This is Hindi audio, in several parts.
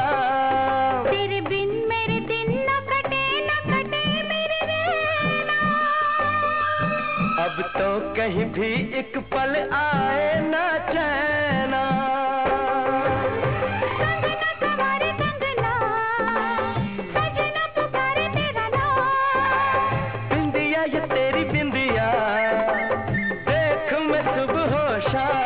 शाम। तेरे बिन मेरे दिन न कटे मेरे रहना। अब तो कहीं भी एक पल आए ना चैना। कंगना सवारे कंगना, सजना पुकारे तेरा नाम। बिंदिया ये तेरी बिंदिया, देख मैं सुबह हो शाम।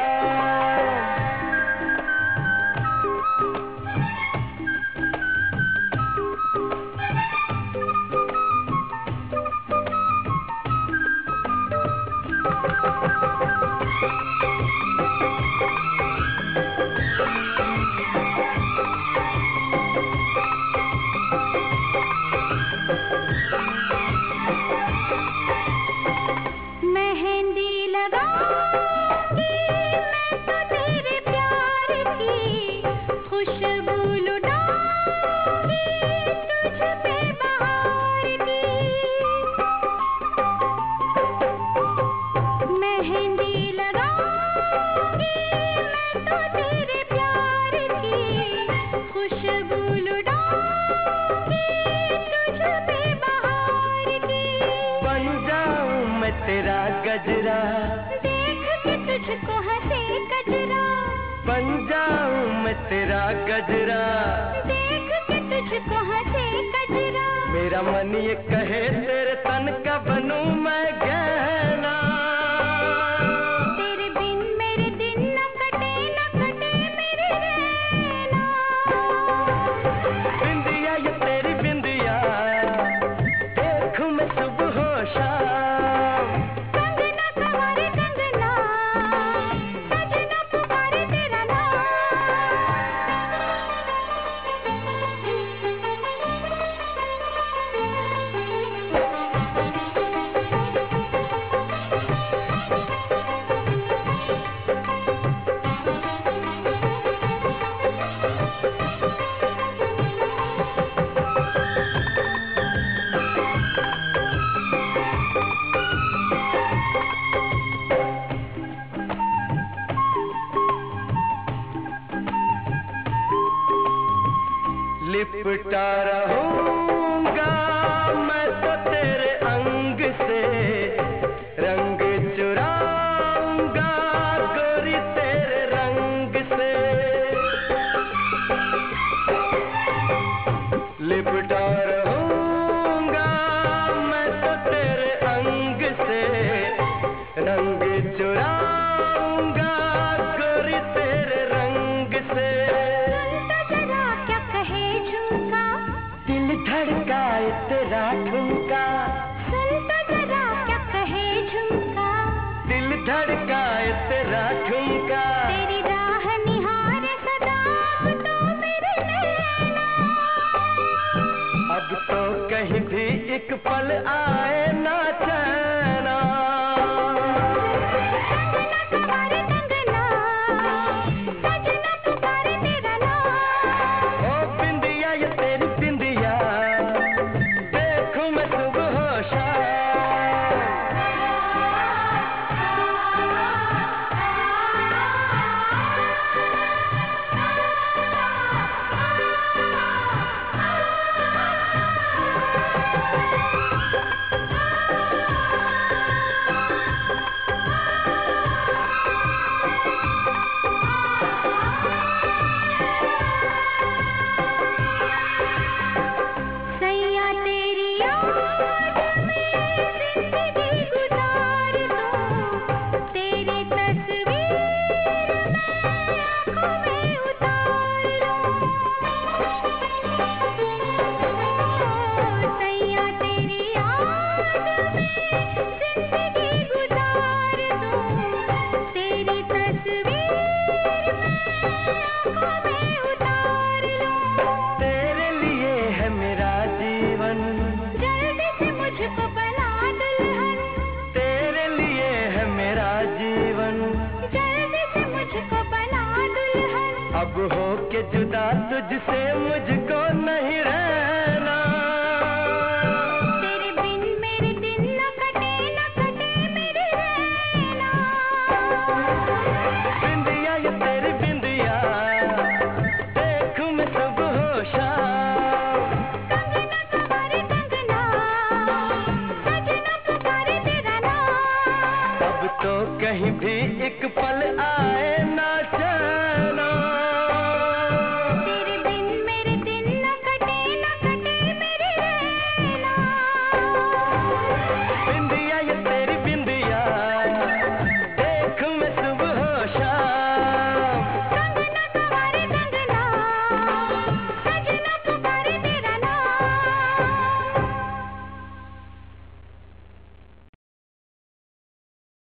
मेहंदी लगाऊंगी मैं तो तेरे प्यार की, खुशबू लुटाऊंगी तुझ पे बहार की। मेहंदी लगाऊंगी मैं तो तेरे प्यार की, खुशबू लुटाऊंगी तुझ पे बहार की। बन जाऊं मैं तेरा गजरा, देख के तुझको हंसे कजरा। बन जाऊं मैं तेरा गजरा। देख के तुझको हंसे कजरा। मेरा मन ये कहे तेरे तन का बनूं मैं गहना। तेरे बिन मेरे दिन न कटे मेरे रहना। बिंदिया ये तेरी बिंदिया, देख मैं सुबह हो शाम। कंगना सवारे कंगना, सजना पुकारे तेरा नाम। लिपटा रहूंगा मैं तो तेरे अंग से, रंग चुराऊंगा गोरी तेरे रंग से। लिपटा रहूंगा मैं तो तेरे अंग से, रंग चुराऊंगा गोरी तेरे रंग से। सुन तो जरा क्या कहे झुमका, दिल धड़काए तेरा ठुमका। सुन तो जरा क्या कहे झुमका। दिल धड़काए तेरा ठुमका। तेरी राह निहारे सदा अब तो मेरे नैना। अब तो कहीं भी एक पल आए ना चैना। कंगना सवारे कंगना, सजना पुकारे तेरा नाम। ओ बिंदिया ये तेरी बिंदिया, देखूं मैं सुबह हो शाम। सैया तेरी याद में जिंदगी गुजार दूं, तेरी तस्वीर मैं आँखों में उतार लूं। सैया तेरी याद में जिंदगी गुजार दूं, तेरी तस्वीर मैं आँखों में उतार लूं। तेरे लिए है मेरा जीवन, जल्दी से मुझको बना दुल्हन। तेरे लिए है मेरा जीवन। जल्दी से मुझको बना दुल्हन। अब हो के जुदा तुझसे मुझको नहीं रहना। तेरे बिन मेरे दिन न कटे मेरे रहना। बिंदिया ये तेरी बिंदिया, देखूं मैं सुबह हो शाम। कंगना तुम्हारे कंगना, सजना पुकारे तेरा नाम। अब तो कहीं भी एक पल आए ना चले